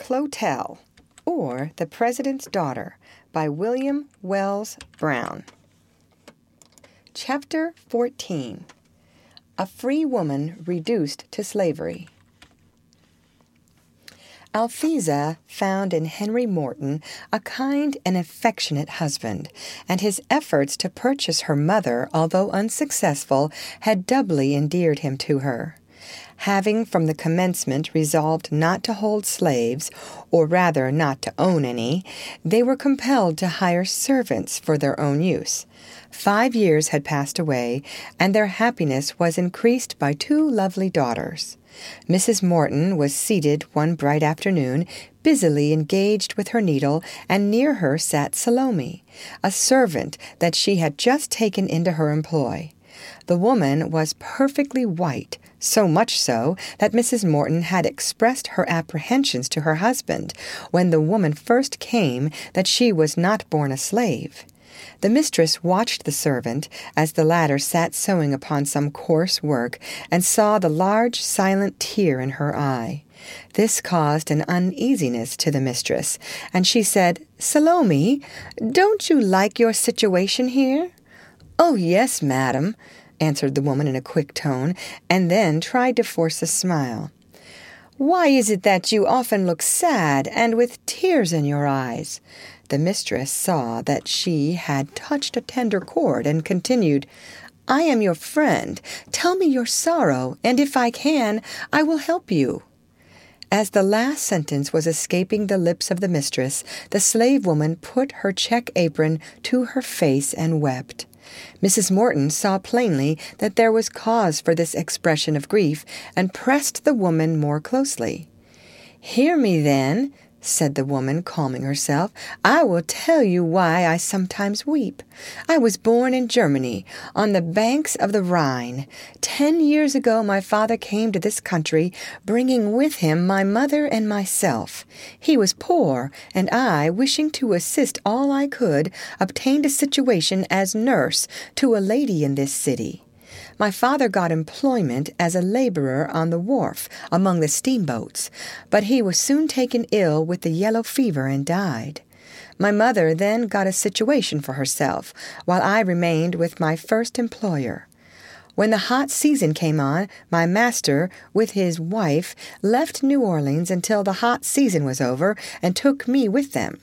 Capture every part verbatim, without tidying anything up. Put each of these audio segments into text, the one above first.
Clotel, or The President's Daughter, by William Wells Brown. Chapter fourteen. A Free Woman Reduced to Slavery. Althesa found in Henry Morton a kind and affectionate husband, and his efforts to purchase her mother, although unsuccessful, had doubly endeared him to her. Having from the commencement resolved not to hold slaves, or rather not to own any, they were compelled to hire servants for their own use. Five years had passed away, and their happiness was increased by two lovely daughters. Missus Morton was seated one bright afternoon, busily engaged with her needle, and near her sat Salome, a servant that she had just taken into her employ. The woman was perfectly white, so much so that Missus Morton had expressed her apprehensions to her husband when the woman first came that she was not born a slave. The mistress watched the servant as the latter sat sewing upon some coarse work, and saw the large silent tear in her eye. This caused an uneasiness to the mistress, and she said, "Salome, don't you like your situation here?" "Oh, yes, madam," answered the woman in a quick tone, and then tried to force a smile. "Why is it that you often look sad and with tears in your eyes?" The mistress saw that she had touched a tender chord and continued, "I am your friend. Tell me your sorrow, and if I can, I will help you." As the last sentence was escaping the lips of the mistress, the slave woman put her check apron to her face and wept. Missus Morton saw plainly that there was cause for this expression of grief, and pressed the woman more closely. "Hear me, then," said the woman, calming herself. "I will tell you why I sometimes weep. I was born in Germany, on the banks of the Rhine. Ten years ago my father came to this country, bringing with him my mother and myself. He was poor, and I, wishing to assist all I could, obtained a situation as nurse to a lady in this city. My father got employment as a laborer on the wharf among the steamboats, but he was soon taken ill with the yellow fever and died. My mother then got a situation for herself, while I remained with my first employer. When the hot season came on, my master, with his wife, left New Orleans until the hot season was over, and took me with them.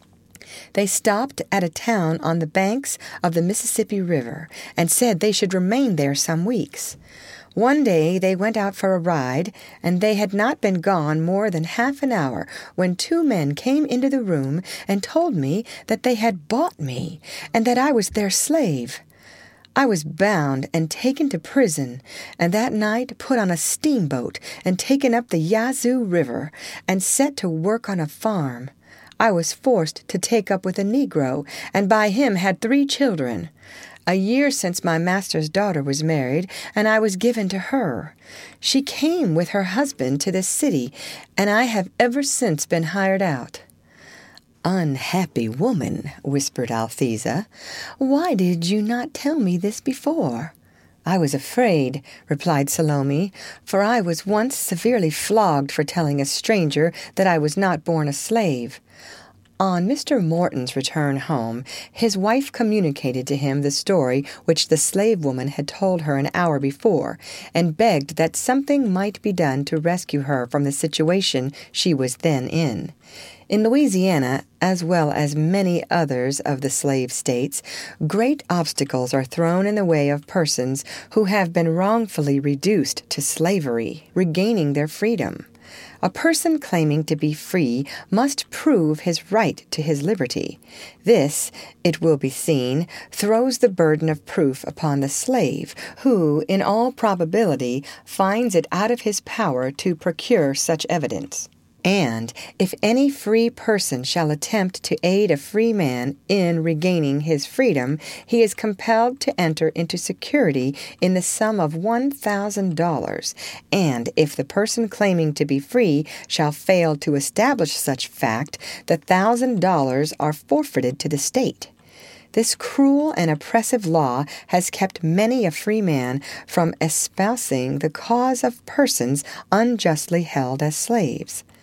They stopped at a town on the banks of the Mississippi River, and said they should remain there some weeks. One day they went out for a ride, and they had not been gone more than half an hour when two men came into the room and told me that they had bought me, and that I was their slave. I was bound and taken to prison, and that night put on a steamboat and taken up the Yazoo River, and set to work on a farm. I was forced to take up with a Negro, and by him had three children. A year since my master's daughter was married, and I was given to her. She came with her husband to this city, and I have ever since been hired out." "Unhappy woman," whispered Althesa, "why did you not tell me this before?" "I was afraid," replied Salome, "for I was once severely flogged for telling a stranger that I was not born a slave." On Mister Morton's return home, his wife communicated to him the story which the slave woman had told her an hour before, and begged that something might be done to rescue her from the situation she was then in. In Louisiana, as well as many others of the slave states, great obstacles are thrown in the way of persons who have been wrongfully reduced to slavery, regaining their freedom. A person claiming to be free must prove his right to his liberty. This, it will be seen, throws the burden of proof upon the slave, who, in all probability, finds it out of his power to procure such evidence. And if any free person shall attempt to aid a free man in regaining his freedom, he is compelled to enter into security in the sum of one thousand dollars, and if the person claiming to be free shall fail to establish such fact, the thousand dollars are forfeited to the state. This cruel and oppressive law has kept many a free man from espousing the cause of persons unjustly held as slaves.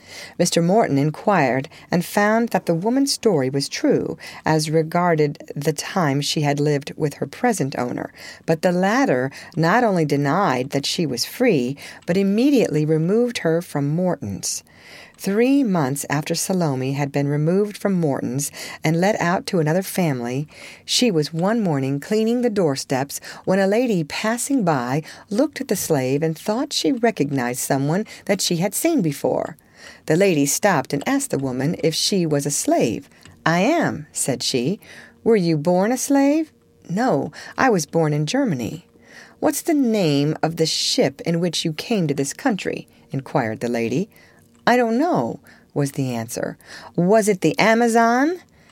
Mister Morton inquired and found that the woman's story was true as regarded the time she had lived with her present owner, but the latter not only denied that she was free, but immediately removed her from Morton's. Three months after Salome had been removed from Morton's and let out to another family, she was one morning cleaning the doorsteps when a lady passing by looked at the slave and thought she recognized someone that she had seen before. The lady stopped and asked the woman if she was a slave. "I am," said she. "Were you born a slave?" "No, I was born in Germany." "What's the name of the ship in which you came to this country?" inquired the lady. "I don't know," was the answer. "Was it the Amazon?"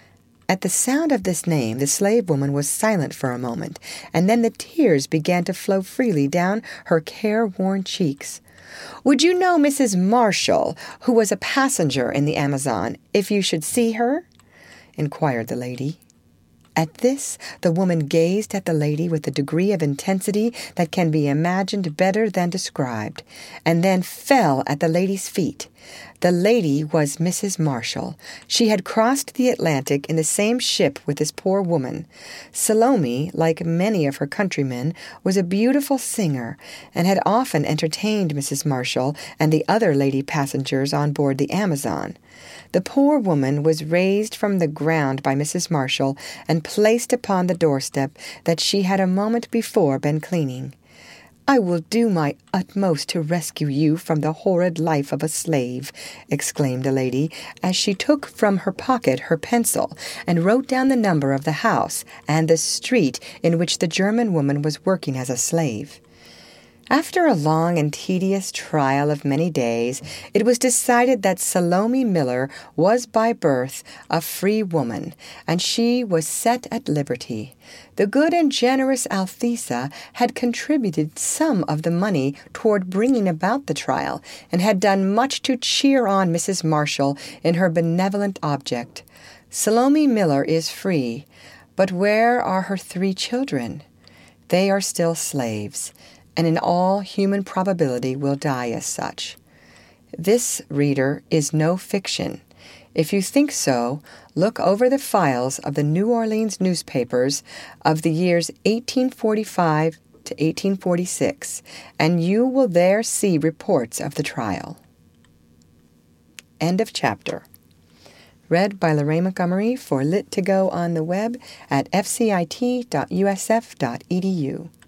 At the sound of this name, the slave woman was silent for a moment, and then the tears began to flow freely down her careworn cheeks. "Would you know Missus Marshall, who was a passenger in the Amazon, if you should see her?" inquired the lady. At this, the woman gazed at the lady with a degree of intensity that can be imagined better than described, and then fell at the lady's feet. The lady was Missus Marshall. She had crossed the Atlantic in the same ship with this poor woman. Salome, like many of her countrymen, was a beautiful singer, and had often entertained Missus Marshall and the other lady passengers on board the Amazon. The poor woman was raised from the ground by Missus Marshall and placed upon the doorstep that she had a moment before been cleaning. "I will do my utmost to rescue you from the horrid life of a slave," exclaimed the lady, as she took from her pocket her pencil and wrote down the number of the house and the street in which the German woman was working as a slave. After a long and tedious trial of many days, it was decided that Salome Miller was by birth a free woman, and she was set at liberty. The good and generous Althesa had contributed some of the money toward bringing about the trial, and had done much to cheer on Missus Marshall in her benevolent object. Salome Miller is free, but where are her three children? They are still slaves, and in all human probability will die as such. This, reader, is no fiction. If you think so, look over the files of the New Orleans newspapers of the years eighteen forty-five to eighteen forty-six, and you will there see reports of the trial. End of chapter. Read by Lorraine Montgomery for Lit to Go on the web at f c i t dot u s f dot e d u.